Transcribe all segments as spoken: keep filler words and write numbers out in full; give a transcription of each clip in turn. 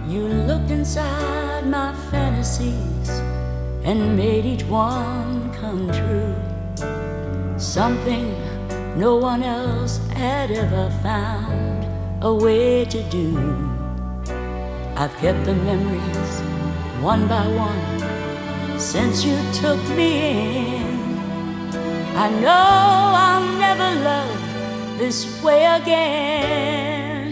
You looked inside my fantasies and made each one come true. Something no one else had ever found a way to do. I've kept the memories one by one since you took me in. I know I'll never love this way again.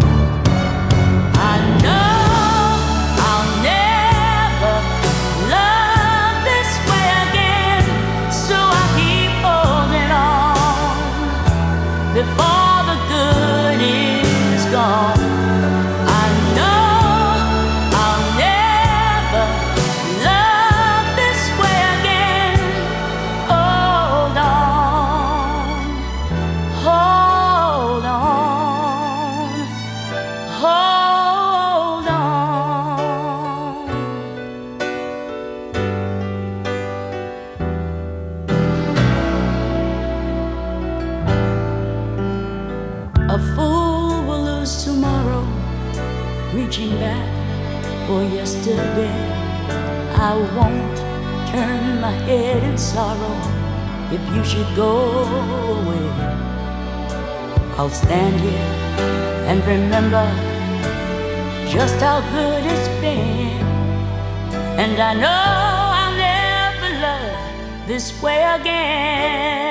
I know I'll never love this way again, so I keep holding on before the good is gone. I know I'll never love this way again. Hold on, hold on, hold on. A fool will lose tomorrow, reaching back for yesterday. I won't turn my head in sorrow if you should go away. I'll stand here and remember just how good it's been, and I know I'll never love this way again.